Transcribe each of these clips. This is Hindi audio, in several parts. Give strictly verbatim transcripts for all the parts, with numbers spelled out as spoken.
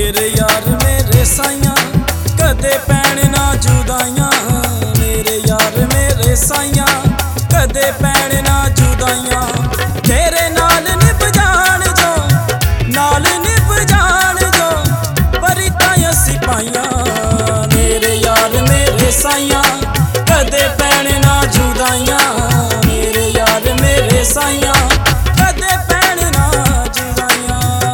मेरे यार मेरे साइयां कदे पैण ना जुदाइयां। मेरे यार मेरे साइयां कदे पैण ना जुदाइयां। तेरे नाल निभ जान जो नाल निभ जान जो परितां सिपाहियां। मेरे यार मेरे साइयां कदे पैण ना जुदाइयां। मेरे यार मेरे साइयां कदे पैण ना जुदाइयां।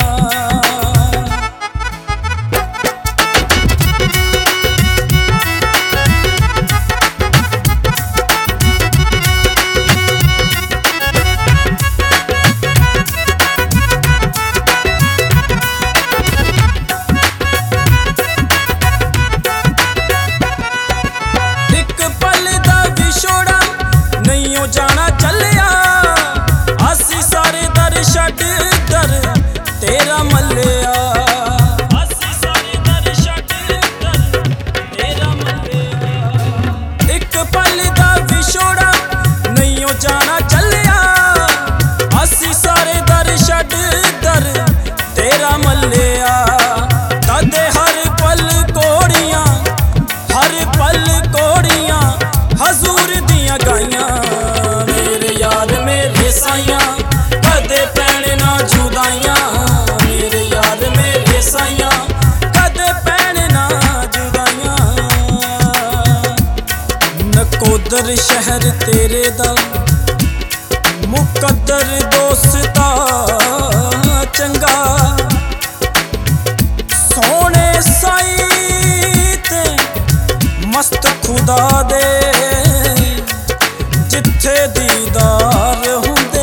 जाना चलिया असी सारे दर छड्ड दर तेरा मल्लिया। असी सारे दर छड्ड दर तेरा मल्लिया। एक पल दा विछोड़ा नहीं जाना चलिया असी सारे दर छड्ड दर तेरा मल्लिया। तदे हर पल कोड़ियां हर पल कोड़ियां हजूर दियां गाइयां। कदे पैण ना जुदाइयां। मेरे यार मेरे साइयां कदे पैण ना जुदाइयां। नकोदर शहर तेरे दा मुकद्दर दोस्ता चंगा। सोने साई ते मस्त खुदा दे जिथे दीदार हुंदे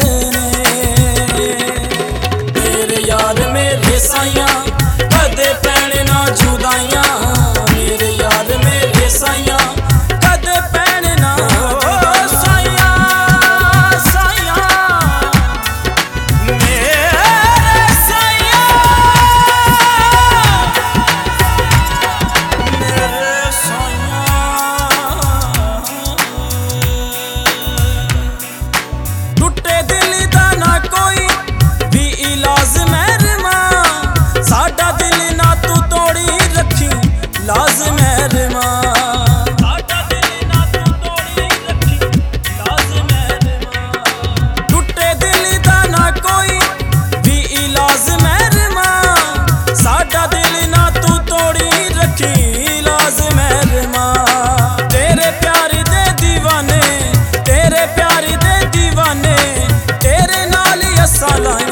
साइयां कदे पैण ना जुदाइयां। मेरे यार मेरे साइयां कदे पैण ना साइयां साइयां मेरे साइयां मेरे साइयां। टुटे दिल दा ना कोई भी इलाज लाज़िम है रिमा। साडा दिल ना तू तोड़ी रखी लाज़िम है रिमा। टुटे दिल दा ना कोई भी इलाज है रिमा। साडा दिल ना तू तोड़ी रखी लाज़िम है रिमा। तेरे प्यार दे दीवाने तेरे प्यार दे दीवाने तेरे नाल असां